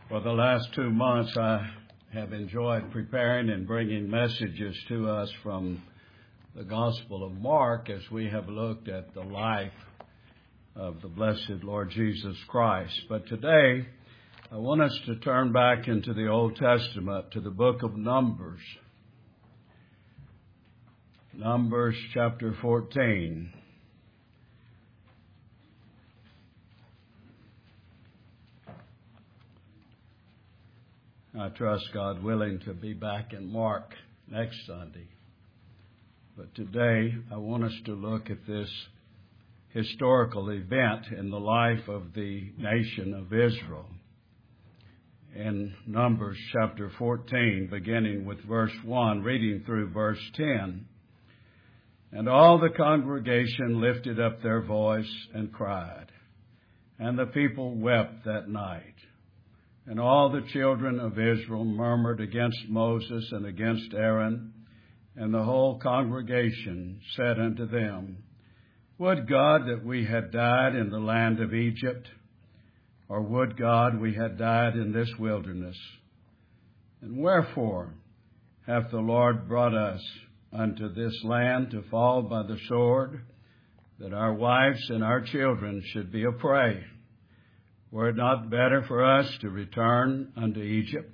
For the last 2 months, I have enjoyed preparing and bringing messages to us from the Gospel of Mark as we have looked at the life of the blessed Lord Jesus Christ. But today, I want us to turn back into the Old Testament to the book of Numbers. Numbers chapter 14. I trust, God willing, to be back in Mark next Sunday. But today, I want us to look at this historical event in the life of the nation of Israel. In Numbers chapter 14, beginning with verse 1, reading through verse 10. And all the congregation lifted up their voice and cried, and the people wept that night. And all the children of Israel murmured against Moses and against Aaron, and the whole congregation said unto them, Would God that we had died in the land of Egypt, or would God we had died in this wilderness? And wherefore hath the Lord brought us unto this land to fall by the sword, that our wives and our children should be a prey? Were it not better for us to return unto Egypt?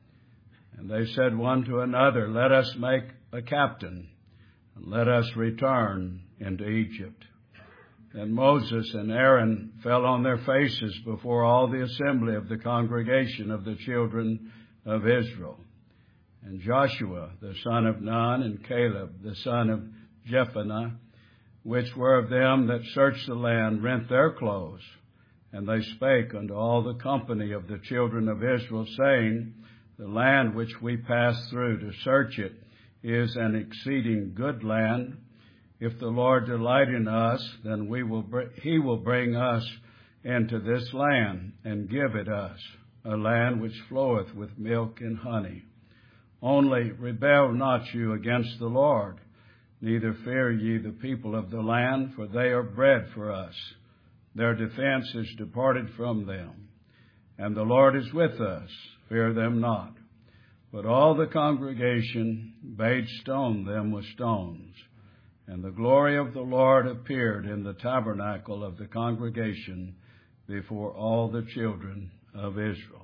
And they said one to another, Let us make a captain, and let us return into Egypt. Then Moses and Aaron fell on their faces before all the assembly of the congregation of the children of Israel. And Joshua, the son of Nun, and Caleb, the son of Jephunneh, which were of them that searched the land, rent their clothes. And they spake unto all the company of the children of Israel, saying, The land which we passed through to search it is an exceeding good land. If the Lord delight in us, then he will bring us into this land, and give it us, a land which floweth with milk and honey. Only rebel not you against the Lord, neither fear ye the people of the land, for they are bread for us. Their defense is departed from them. And the Lord is with us. Fear them not. But all the congregation bade stone them with stones. And the glory of the Lord appeared in the tabernacle of the congregation before all the children of Israel.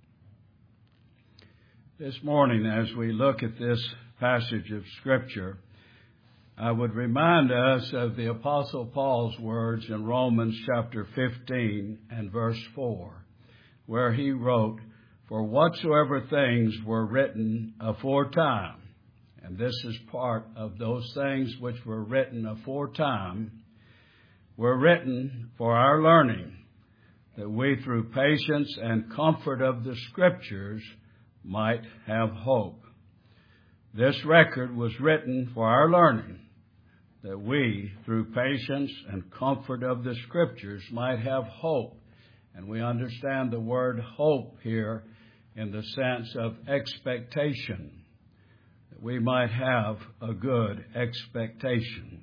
This morning, as we look at this passage of Scripture, I would remind us of the Apostle Paul's words in Romans chapter 15 and verse 4, where he wrote, For whatsoever things were written aforetime, and this is part of those things which were written aforetime, were written for our learning, that we through patience and comfort of the Scriptures might have hope. This record was written for our learning, that we, through patience and comfort of the Scriptures, might have hope. And we understand the word hope here in the sense of expectation, that we might have a good expectation.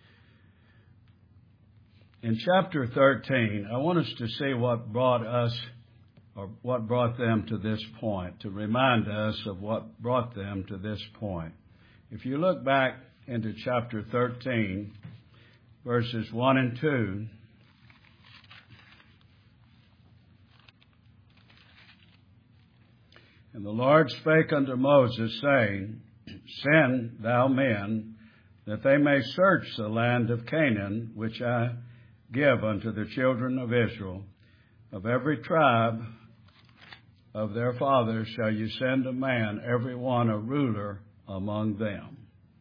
In chapter 13, I want us to see what brought them to this point, to remind us of what brought them to this point. If you look back into chapter 13, verses 1 and 2. And the Lord spake unto Moses, saying, Send thou men, that they may search the land of Canaan, which I give unto the children of Israel. Of every tribe of their fathers shall you send a man, every one a ruler among them.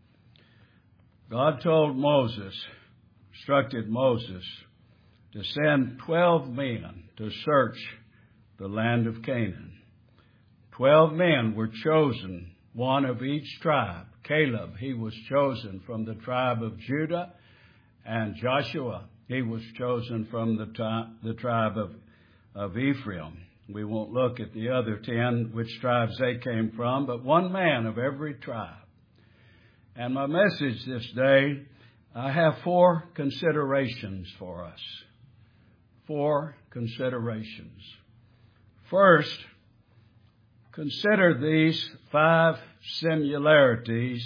God told Moses, instructed Moses, to send 12 men to search the land of Canaan. 12 men were chosen, one of each tribe. Caleb, he was chosen from the tribe of Judah, and Joshua, he was chosen from the tribe of Ephraim. We won't look at the other 10, which tribes they came from, but one man of every tribe. And my message this day, I have 4 considerations for us. 4 considerations. First, Consider these 5 similarities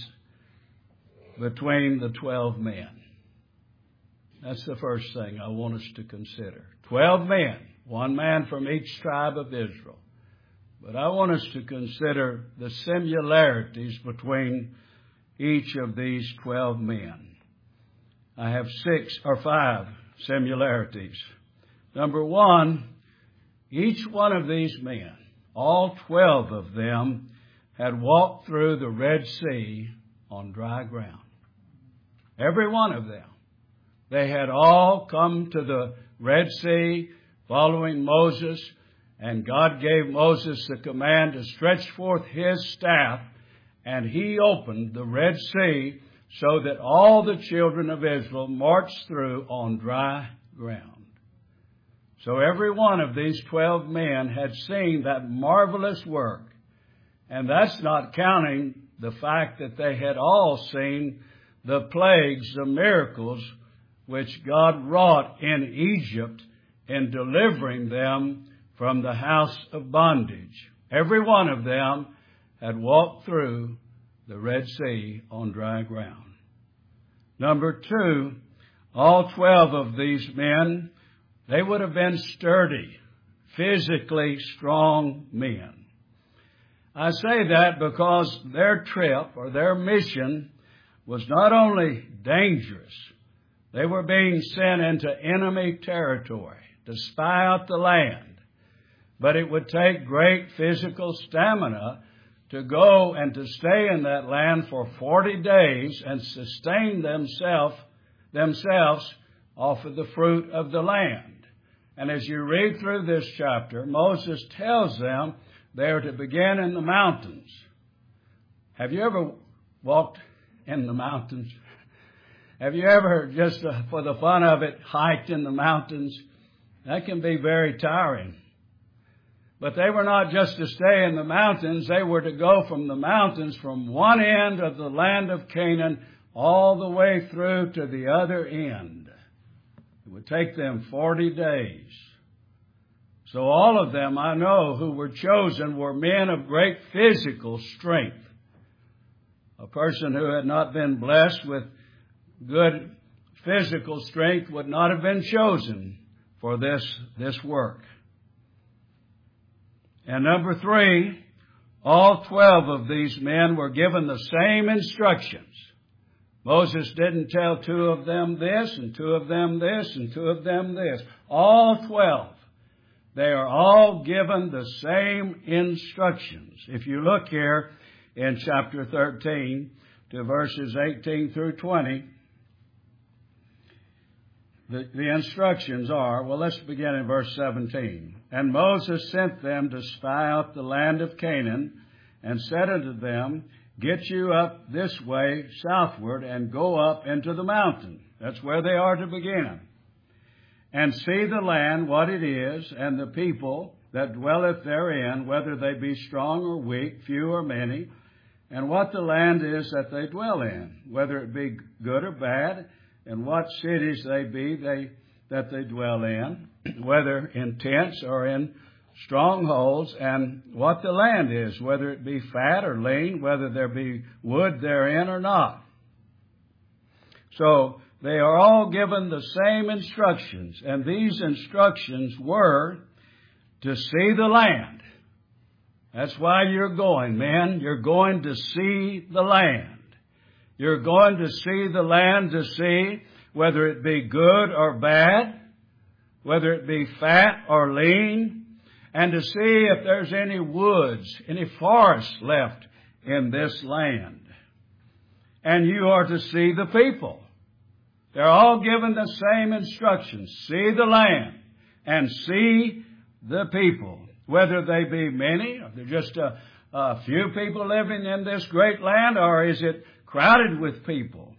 between the 12 men. That's the first thing I want us to consider. 12 men, 1 man from each tribe of Israel. But I want us to consider the similarities between each of these 12 men. I have 5 similarities. Number 1, each one of these men, all 12 of them, had walked through the Red Sea on dry ground. Every one of them. They had all come to the Red Sea following Moses, and God gave Moses the command to stretch forth his staff, and he opened the Red Sea so that all the children of Israel marched through on dry ground. So every one of these 12 men had seen that marvelous work. And that's not counting the fact that they had all seen the plagues, the miracles, which God wrought in Egypt in delivering them from the house of bondage. Every one of them had walked through the Red Sea on dry ground. Number 2, all 12 of these men, they would have been sturdy, physically strong men. I say that because their trip or their mission was not only dangerous, they were being sent into enemy territory to spy out the land. But it would take great physical stamina to go and to stay in that land for 40 days and sustain themselves off of the fruit of the land. And as you read through this chapter, Moses tells them they are to begin in the mountains. Have you ever walked in the mountains? Have you ever, just for the fun of it, hiked in the mountains? That can be very tiring. But they were not just to stay in the mountains. They were to go from the mountains from one end of the land of Canaan all the way through to the other end. It would take them 40 days. So all of them, I know, who were chosen were men of great physical strength. A person who had not been blessed with good physical strength would not have been chosen for this work. And number 3, all 12 of these men were given the same instructions. Moses didn't tell 2 of them this, and 2 of them this, and 2 of them this. All 12. They are all given the same instructions. If you look here in chapter 13 to verses 18 through 20, the instructions are, well, let's begin in verse 17. And Moses sent them to spy out the land of Canaan, and said unto them, Get you up this way southward, and go up into the mountain. That's where they are to begin. And see the land, what it is, and the people that dwelleth therein, whether they be strong or weak, few or many, and what the land is that they dwell in, whether it be good or bad, and what cities they be that they dwell in, whether in tents or in strongholds, and what the land is, whether it be fat or lean, whether there be wood therein or not. So they are all given the same instructions, and these instructions were to see the land. That's why you're going, men. You're going to see the land. You're going to see the land to see whether it be good or bad, whether it be fat or lean, and to see if there's any woods, any forests left in this land. And you are to see the people. They're all given the same instructions. See the land and see the people, whether they be many, or they're just a few people living in this great land, or is it crowded with people?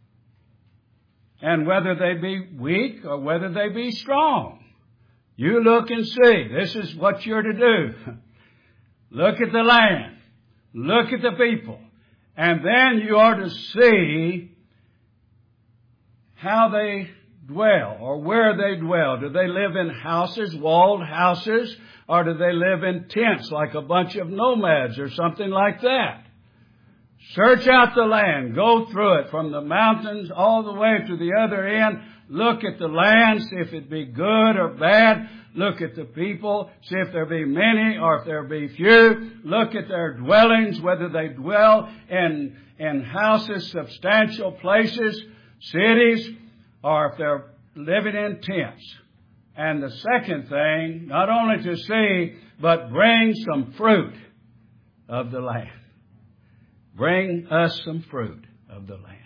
And whether they be weak or whether they be strong. You look and see. This is what you're to do. Look at the land. Look at the people. And then you are to see how they dwell, or where they dwell. Do they live in houses, walled houses, or do they live in tents like a bunch of nomads or something like that? Search out the land. Go through it from the mountains all the way to the other end. Look at the land, see if it be good or bad. Look at the people, see if there be many or if there be few. Look at their dwellings, whether they dwell in houses, substantial places, cities, or if they're living in tents. And the second thing, not only to see, but bring some fruit of the land. Bring us some fruit of the land.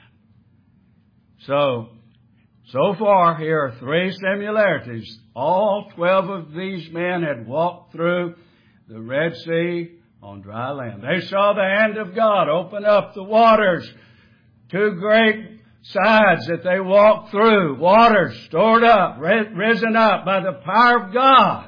So far, here are three similarities. All 12 of these men had walked through the Red Sea on dry land. They saw the hand of God open up the waters. Two great sides that they walked through. Waters stored up, risen up by the power of God.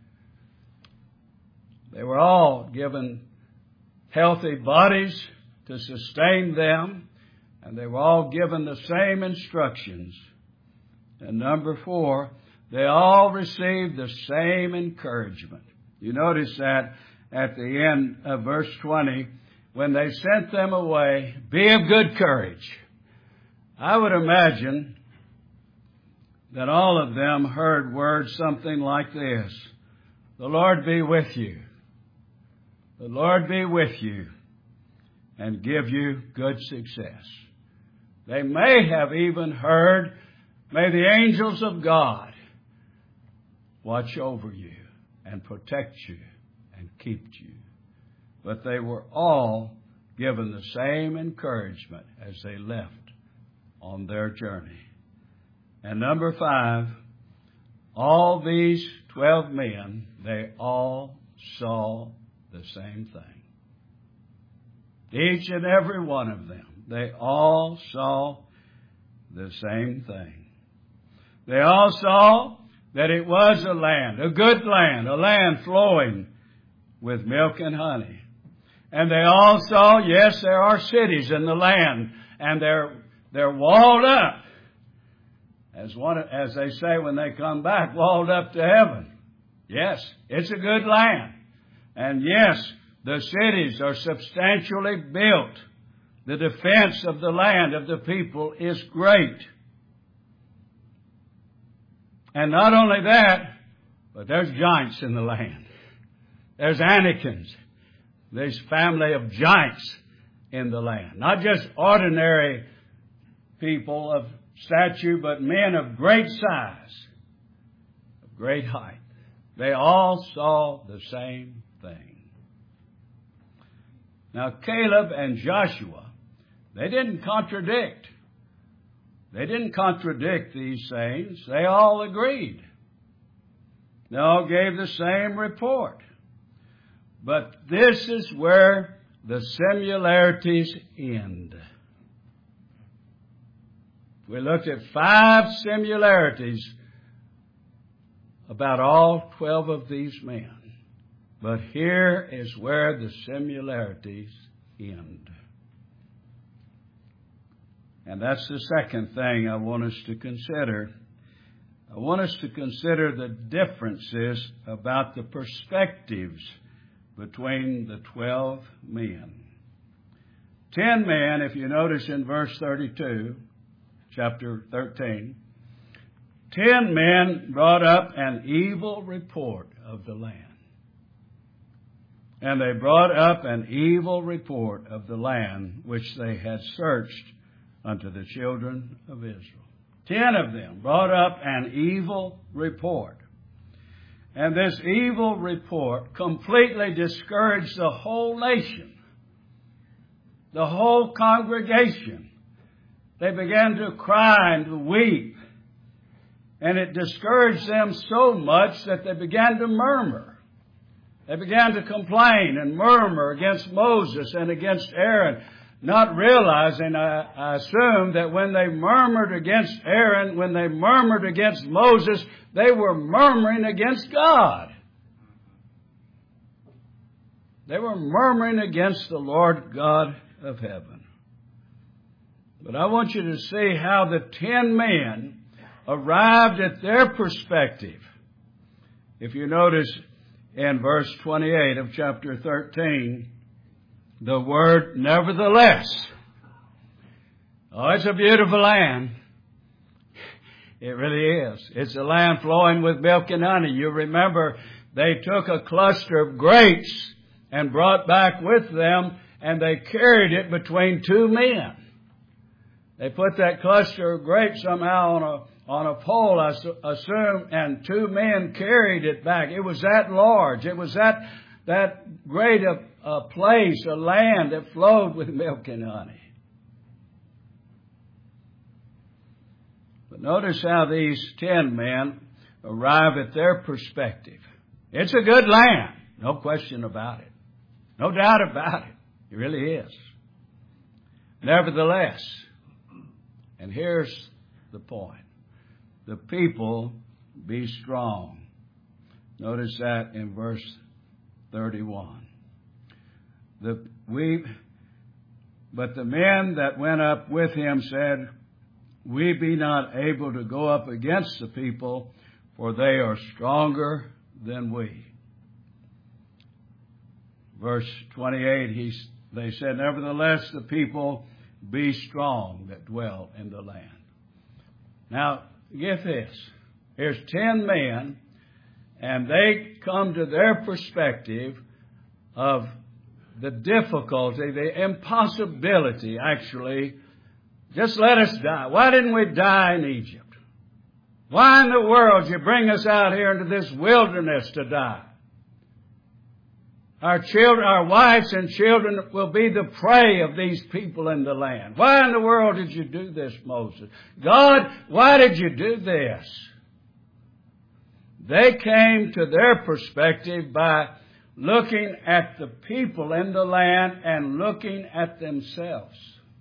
They were all given healthy bodies to sustain them. And they were all given the same instructions. And number 4, they all received the same encouragement. You notice that at the end of verse 20, when they sent them away, be of good courage. I would imagine that all of them heard words something like this. The Lord be with you. The Lord be with you and give you good success. They may have even heard, may the angels of God watch over you and protect you and keep you. But they were all given the same encouragement as they left on their journey. And number 5, all these 12 men, they all saw the same thing. Each and every one of them. They all saw the same thing. They all saw that it was a land, a good land, a land flowing with milk and honey. And they all saw, yes, there are cities in the land, and they're walled up. As they say when they come back, walled up to heaven. Yes, it's a good land. And yes, the cities are substantially built. The defense of the land, of the people, is great. And not only that, but there's giants in the land. There's Anakins, this family of giants in the land. Not just ordinary people of stature, but men of great size, of great height. They all saw the same thing. Now, Caleb and Joshua, they didn't contradict. They didn't contradict these sayings. They all agreed. They all gave the same report. But this is where the similarities end. We looked at 5 similarities about all 12 of these men. But here is where the similarities end. And that's the second thing I want us to consider. I want us to consider the differences about the perspectives between the 12 men. 10 men, if you notice in verse 32, chapter 13, 10 men brought up an evil report of the land. And they brought up an evil report of the land which they had searched unto the children of Israel. 10 of them brought up an evil report. And this evil report completely discouraged the whole nation, the whole congregation. They began to cry and to weep. And it discouraged them so much that they began to murmur. They began to complain and murmur against Moses and against Aaron, not realizing, I assume, that when they murmured against Aaron, when they murmured against Moses, they were murmuring against God. They were murmuring against the Lord God of heaven. But I want you to see how the 10 men arrived at their perspective. If you notice in verse 28 of chapter 13, the word nevertheless. Oh, it's a beautiful land. It really is. It's a land flowing with milk and honey. You remember they took a cluster of grapes and brought back with them, and they carried it between two men. They put that cluster of grapes somehow on a pole, I assume, and two men carried it back. It was that large. It was that great a place, a land that flowed with milk and honey. But notice how these 10 men arrive at their perspective. It's a good land. No question about it. No doubt about it. It really is. Nevertheless, and here's the point. The people be strong. Notice that in verse 31. But the men that went up with him said, we be not able to go up against the people, for they are stronger than we. Verse 28, they said, nevertheless, the people be strong that dwell in the land. Now, get this. Here's 10 men, and they come to their perspective of the difficulty, the impossibility, actually. Just let us die. Why didn't we die in Egypt? Why in the world did you bring us out here into this wilderness to die? Our children, our wives and children will be the prey of these people in the land. Why in the world did you do this, Moses? God, why did you do this? They came to their perspective by looking at the people in the land and looking at themselves.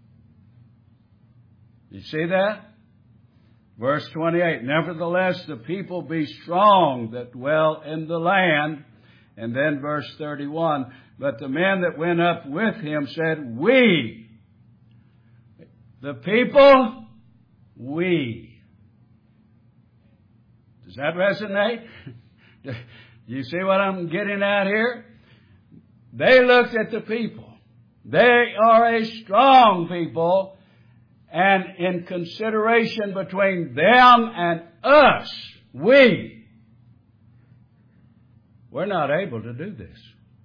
You see that? Verse 28, nevertheless, the people be strong that dwell in the land. And then verse 31, but the men that went up with him said, we. The people, we. Does that resonate? Do you see what I'm getting at here? They looked at the people. They are a strong people. And in consideration between them and us, we're not able to do this.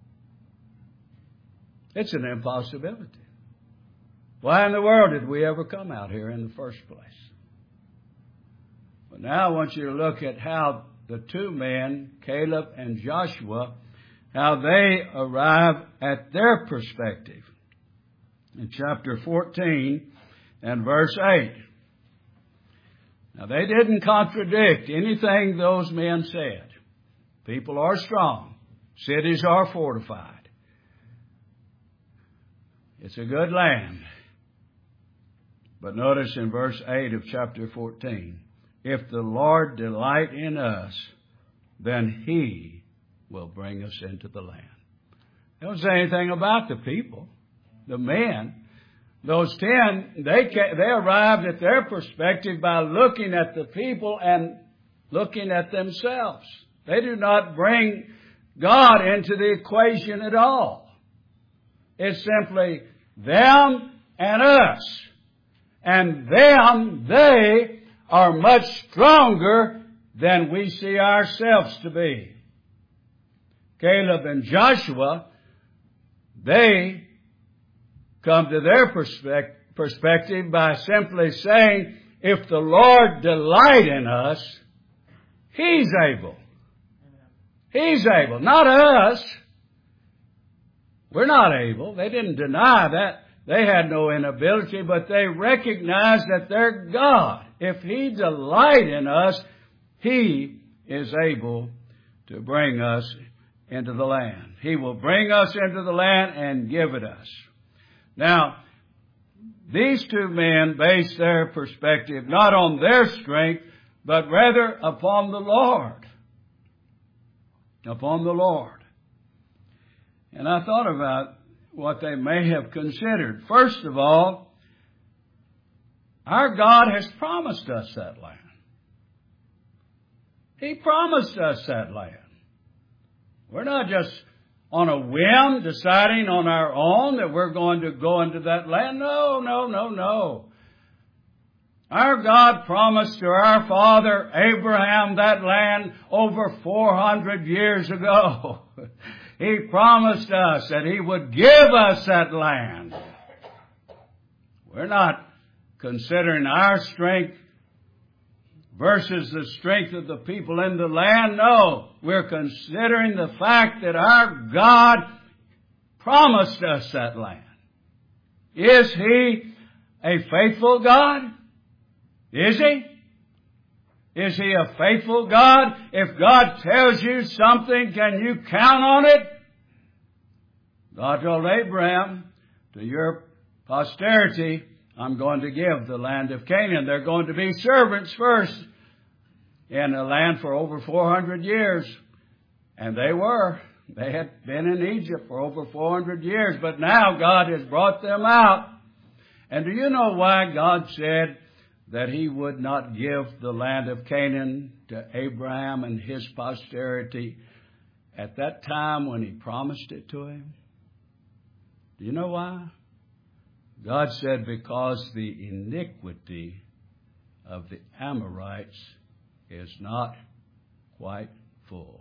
It's an impossibility. Why in the world did we ever come out here in the first place? But now I want you to look at how the two men, Caleb and Joshua, how they arrive at their perspective. In chapter 14 and verse 8. Now they didn't contradict anything those men said. People are strong. Cities are fortified. It's a good land. But notice in verse 8 of chapter 14, if the Lord delight in us, then He will bring us into the land. They don't say anything about the people, the men. Those 10, they arrived at their perspective by looking at the people and looking at themselves. They do not bring God into the equation at all. It's simply them and us. And them, they are much stronger than we see ourselves to be. Caleb and Joshua, they come to their perspective by simply saying, if the Lord delight in us, He's able. He's able, not us. We're not able. They didn't deny that. They had no inability, but they recognized that their God, if He delight in us, He is able to bring us into the land. He will bring us into the land and give it us. Now, these two men base their perspective not on their strength, but rather upon the Lord. Upon the Lord. And I thought about what they may have considered. First of all, our God has promised us that land. He promised us that land. We're not just on a whim deciding on our own that we're going to go into that land. No, no, no, no. Our God promised to our father Abraham that land over 400 years ago. He promised us that He would give us that land. We're not considering our strength versus the strength of the people in the land. No, we're considering the fact that our God promised us that land. Is He a faithful God? Is He? Is He a faithful God? If God tells you something, can you count on it? God told Abraham, to your posterity, I'm going to give the land of Canaan. They're going to be servants first in a land for over 400 years. And they were. They had been in Egypt for over 400 years. But now God has brought them out. And do you know why God said that He would not give the land of Canaan to Abraham and his posterity at that time when He promised it to him? Do you know why? God said, because the iniquity of the Amorites is not quite full.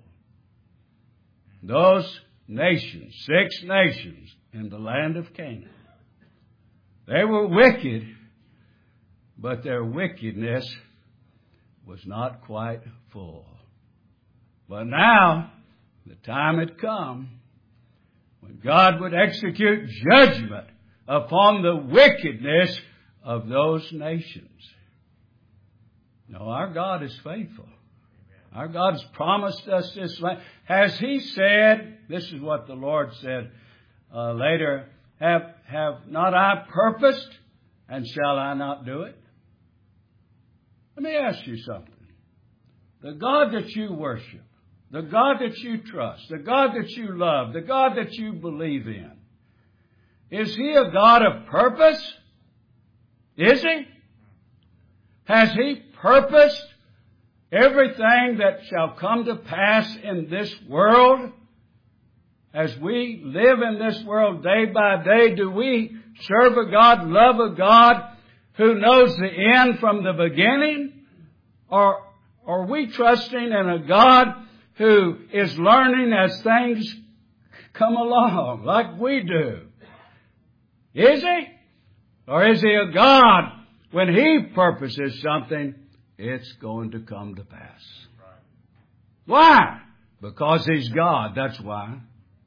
Those nations, 6 nations in the land of Canaan, they were wicked, but their wickedness was not quite full. But now, the time had come when God would execute judgment upon the wickedness of those nations. No, our God is faithful. Our God has promised us this land. Has He said, this is what the Lord said later, have not I purposed, and shall I not do it? Let me ask you something. The God that you worship, the God that you trust, the God that you love, the God that you believe in, is He a God of purpose? Is He? Has He purposed everything that shall come to pass in this world? As we live in this world day by day, do we serve a God, love a God who knows the end from the beginning? Or are we trusting in a God who is learning as things come along, like we do? Is He? Or is He a God, when He purposes something, it's going to come to pass? Why? Because He's God, that's why.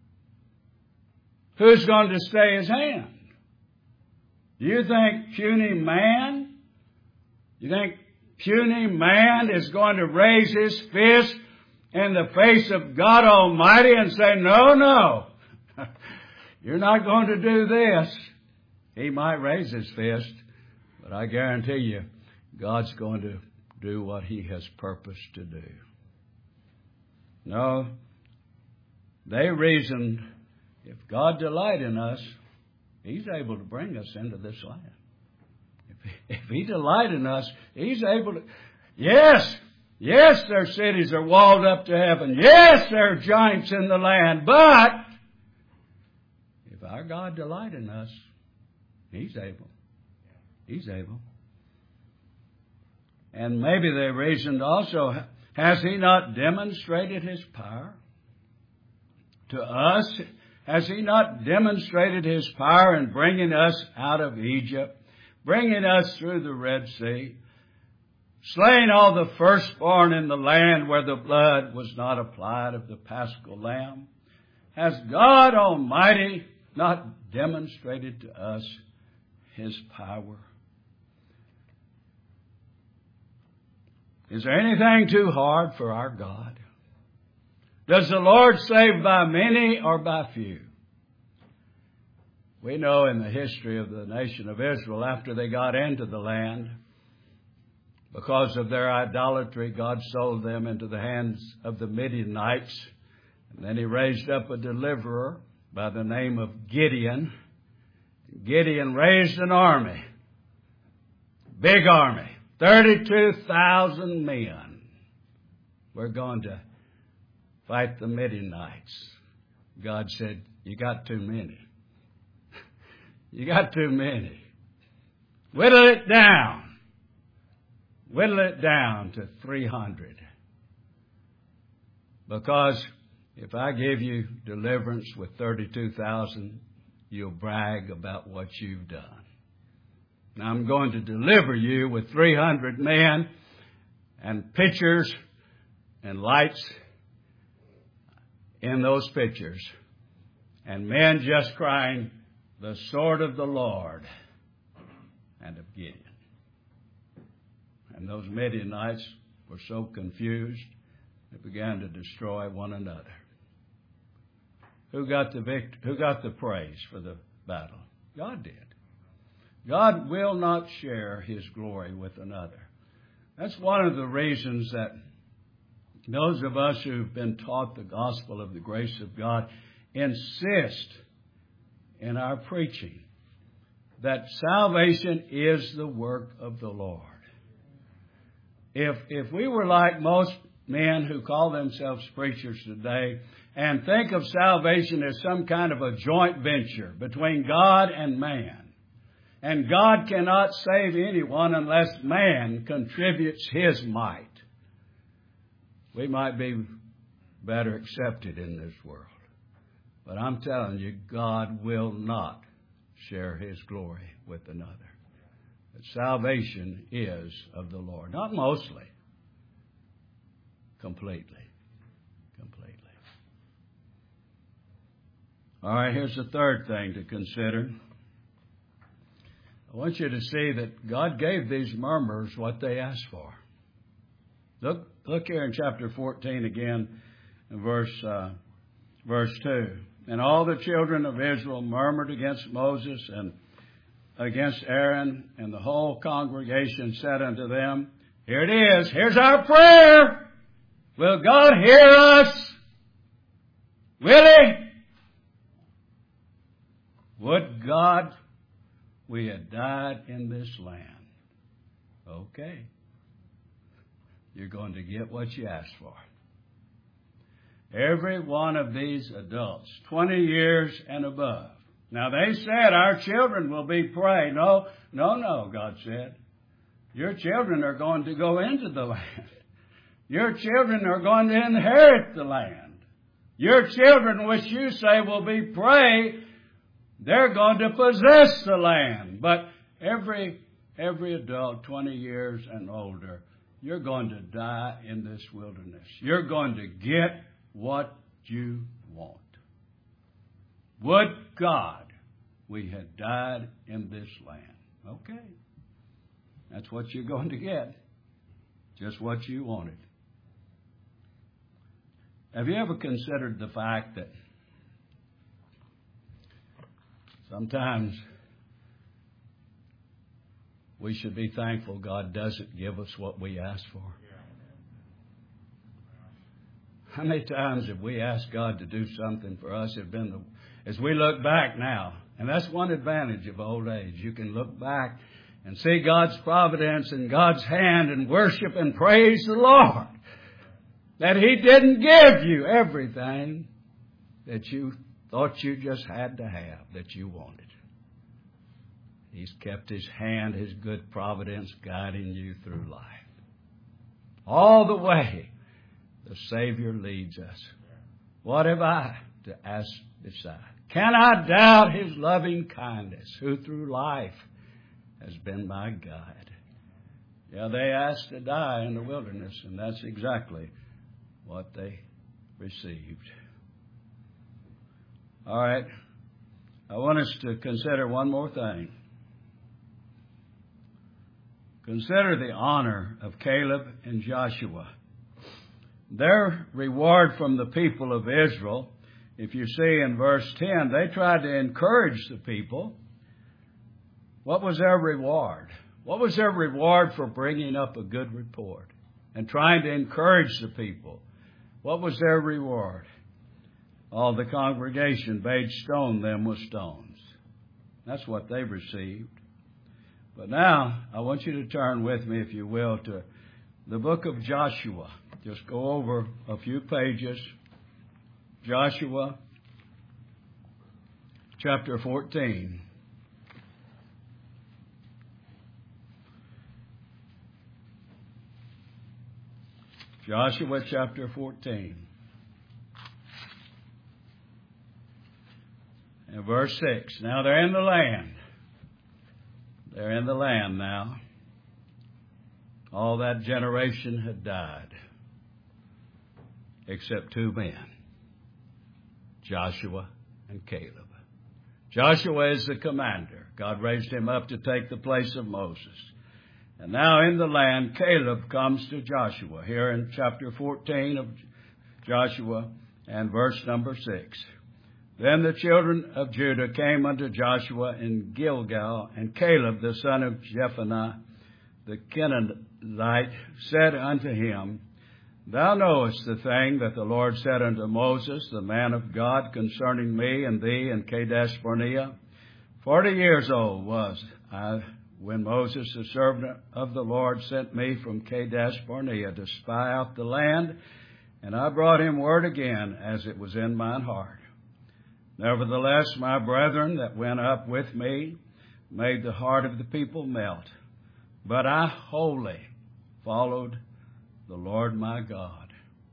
Who's going to stay His hand? Do you think puny man? You think puny man is going to raise his fist in the face of God Almighty and say, no, no, you're not going to do this? He might raise his fist, but I guarantee you, God's going to do what He has purposed to do. No, they reasoned, if God delight in us, He's able to bring us into this land. If He delight in us, He's able to. Yes, their cities are walled up to heaven. Yes, there are giants in the land. But if our God delight in us, He's able. He's able. And maybe they reasoned also, has He not demonstrated His power to us? Has He not demonstrated His power in bringing us out of Egypt, bringing us through the Red Sea, slaying all the firstborn in the land where the blood was not applied of the Paschal Lamb? Has God Almighty not demonstrated to us His power? Is there anything too hard for our God? Does the Lord save by many or by few? We know in the history of the nation of Israel, after they got into the land, because of their idolatry, God sold them into the hands of the Midianites. And then He raised up a deliverer by the name of Gideon. Gideon raised an army, big army, 32,000 men we're going to fight the Midianites. God said, you got too many. You got too many. Whittle it down. Whittle it down to 300. Because if I give you deliverance with 32,000, you'll brag about what you've done. Now I'm going to deliver you with 300 men and pitchers and lights in those pitchers. And men just crying, the sword of the Lord and of Gideon. And those Midianites were so confused, they began to destroy one another. Who got the praise for the battle? God did. God will not share His glory with another. That's one of the reasons that those of us who've been taught the gospel of the grace of God insist in our preaching that salvation is the work of the Lord. If we were like most men who call themselves preachers today and think of salvation as some kind of a joint venture between God and man, and God cannot save anyone unless man contributes his might, we might be better accepted in this world. But I'm telling you, God will not share His glory with another. But salvation is of the Lord. Not mostly. Completely. All right, here's the third thing to consider. I want you to see that God gave these murmurers what they asked for. Look here in chapter 14 again, in verse 2. And all the children of Israel murmured against Moses and against Aaron, and the whole congregation said unto them, here it is, here's our prayer. Will God hear us? Will He? Would God we had died in this land. Okay. You're going to get what you asked for. Every one of these adults, 20 years and above. Now they said our children will be prey. No, God said. Your children are going to go into the land. Your children are going to inherit the land. Your children, which you say will be prey, they're going to possess the land. But every adult, 20 years and older, you're going to die in this wilderness. You're going to get what you want. Would God we had died in this land. Okay. That's what you're going to get. Just what you wanted. Have you ever considered the fact that sometimes we should be thankful God doesn't give us what we ask for? How many times have we asked God to do something for us? As we look back now, and that's one advantage of old age. You can look back and see God's providence and God's hand and worship and praise the Lord. That He didn't give you everything that you thought you just had to have, that you wanted. He's kept His hand, His good providence guiding you through life. All the way the Savior leads us. What have I to ask beside? Can I doubt His loving kindness, who through life has been my guide? Yeah, they asked to die in the wilderness, and that's exactly what they received. All right. I want us to consider one more thing. Consider the honor of Caleb and Joshua. Their reward from the people of Israel, if you see in verse 10, they tried to encourage the people. What was their reward? What was their reward for bringing up a good report and trying to encourage the people? What was their reward? All the congregation bade stone them with stones. That's what they received. But now, I want you to turn with me, if you will, to the book of Joshua just go over a few pages. Joshua chapter 14. Joshua chapter 14. And verse 6. Now they're in the land. They're in the land now. All that generation had died, except two men, Joshua and Caleb. Joshua is the commander. God raised him up to take the place of Moses. And now in the land, Caleb comes to Joshua, here in chapter 14 of Joshua and verse number 6. Then the children of Judah came unto Joshua in Gilgal, and Caleb the son of Jephunneh the Kenizzite said unto him, Thou knowest the thing that the Lord said unto Moses, the man of God, concerning me and thee in Kadesh Barnea. 40 years old was I when Moses, the servant of the Lord, sent me from Kadesh Barnea to spy out the land, and I brought him word again, as it was in mine heart. Nevertheless, my brethren that went up with me made the heart of the people melt. But I wholly followed the Lord my God.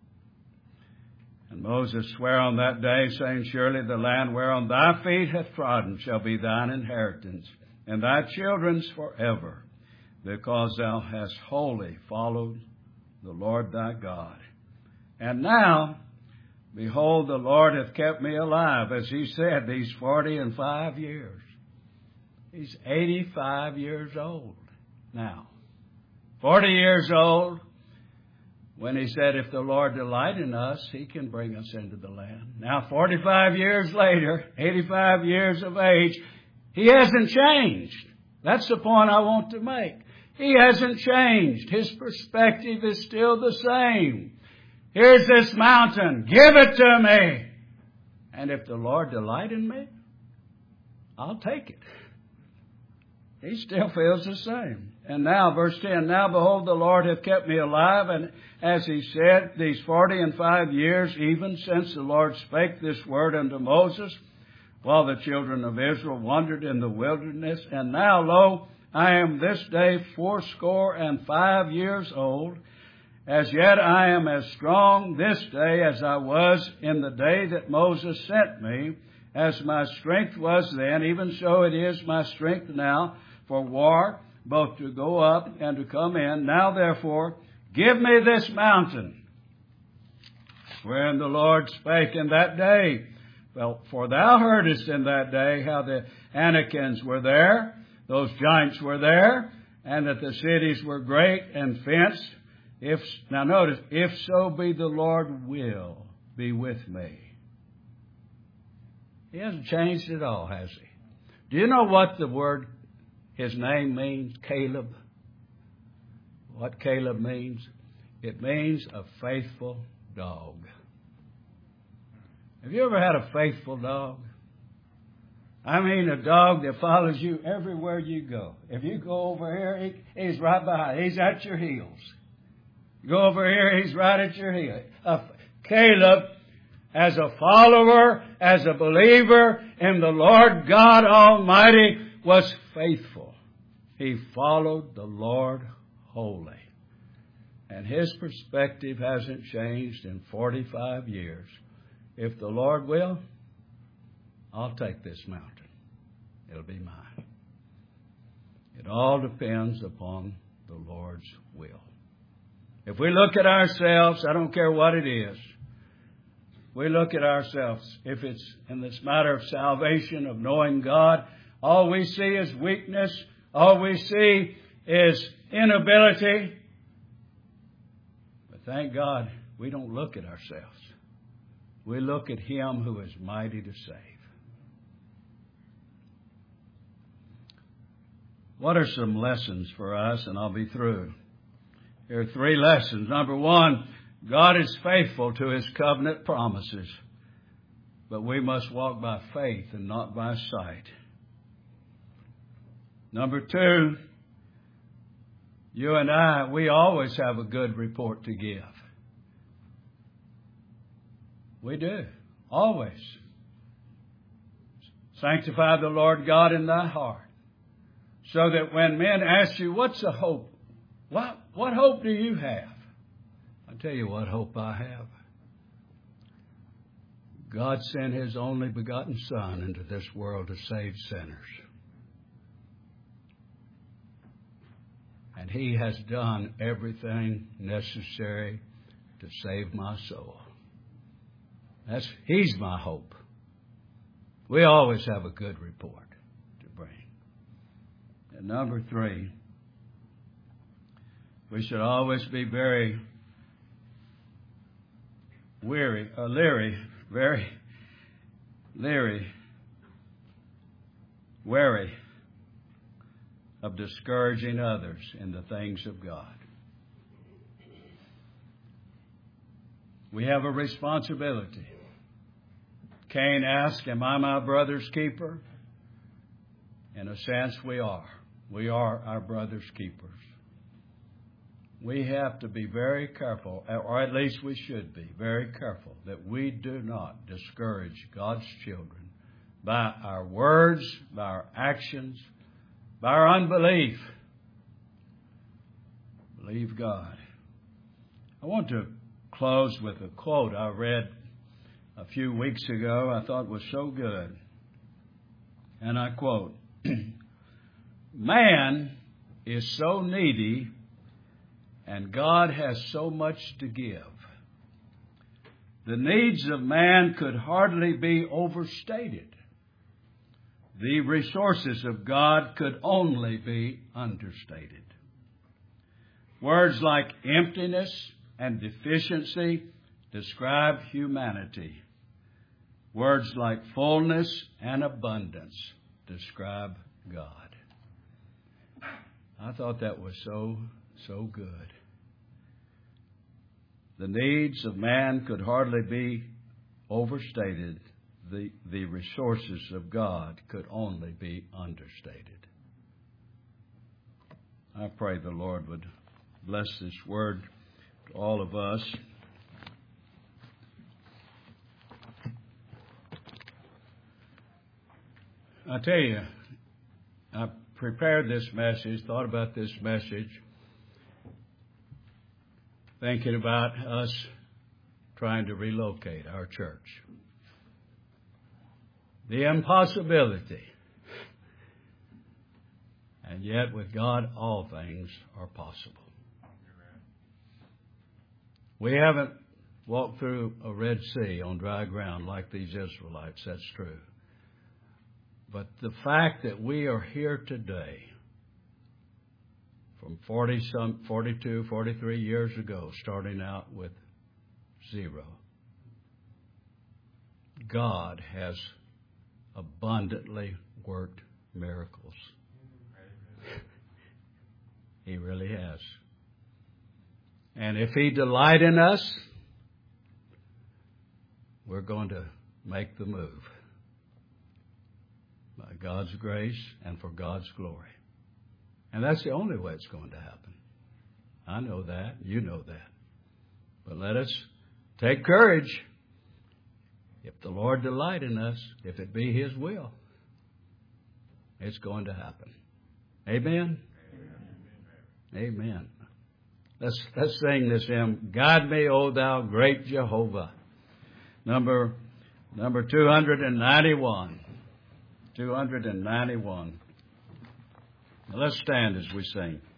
And Moses sware on that day, saying, Surely the land whereon thy feet hath trodden shall be thine inheritance, and thy children's forever, because thou hast wholly followed the Lord thy God. And now, behold, the Lord hath kept me alive, as he said, these 45 years. He's 85 years old now. 40 years old when he said, if the Lord delight in us, he can bring us into the land. Now, 45 years later, 85 years of age, he hasn't changed. That's the point I want to make. He hasn't changed. His perspective is still the same. Here's this mountain. Give it to me. And if the Lord delight in me, I'll take it. He still feels the same. And now, verse 10, Now behold, the Lord hath kept me alive, and as he said, these 45 years, even since the Lord spake this word unto Moses, while the children of Israel wandered in the wilderness. And now, lo, I am this day 85 years old. As yet I am as strong this day as I was in the day that Moses sent me. As my strength was then, even so it is my strength now for war, both to go up and to come in. Now therefore, give me this mountain, wherein the Lord spake in that day. Well, for thou heardest in that day how the Anakims were there, those giants were there, and that the cities were great and fenced. Now notice, if so be the Lord will be with me. He hasn't changed at all, has he? Do you know what the word, his name means, Caleb? What Caleb means? It means a faithful dog. Have you ever had a faithful dog? I mean a dog that follows you everywhere you go. If you go over here, he's right behind. He's at your heels. You go over here, he's right at your heel. Caleb, as a follower, as a believer in the Lord God Almighty, was faithful. He followed the Lord wholly. And his perspective hasn't changed in 45 years. If the Lord will, I'll take this mountain. It'll be mine. It all depends upon the Lord's will. If we look at ourselves, I don't care what it is, we look at ourselves, if it's in this matter of salvation, of knowing God, all we see is weakness, all we see is inability. But thank God, we don't look at ourselves. We look at Him who is mighty to save. What are some lessons for us? And I'll be through. Here are 3 lessons. Number 1, God is faithful to His covenant promises. But we must walk by faith and not by sight. Number 2, you and I, we always have a good report to give. We do. Always. Sanctify the Lord God in thy heart, so that when men ask you, what's the hope? What hope do you have? I'll tell you what hope I have. God sent His only begotten Son into this world to save sinners. And He has done everything necessary to save my soul. He's my hope. We always have a good report to bring. And number 3, we should always be very wary of discouraging others in the things of God. We have a responsibility. Cain asked, am I my brother's keeper? In a sense, we are. We are our brother's keepers. We have to be very careful, or at least we should be very careful, that we do not discourage God's children by our words, by our actions, by our unbelief. Believe God. I want to close with a quote I read a few weeks ago I thought was so good. And I quote, "Man is so needy and God has so much to give. The needs of man could hardly be overstated. The resources of God could only be understated. Words like emptiness and deficiency describe humanity. Words like fullness and abundance describe God." I thought that was so good. The needs of man could hardly be overstated. The resources of God could only be understated. I pray the Lord would bless this word to all of us. I tell you, I prepared this message, thought about this message, thinking about us trying to relocate our church. The impossibility. And yet with God, all things are possible. We haven't walked through a Red Sea on dry ground like these Israelites, that's true. But the fact that we are here today, from 42, 43 years ago, starting out with 0, God has abundantly worked miracles. He really has. And if He delight in us, we're going to make the move. By God's grace and for God's glory. And that's the only way it's going to happen. I know that. You know that. But let us take courage. If the Lord delight in us, if it be His will, it's going to happen. Amen? Amen. Let's sing this hymn. Guide me, O thou great Jehovah. Number 291. 291. Now let's stand as we sing.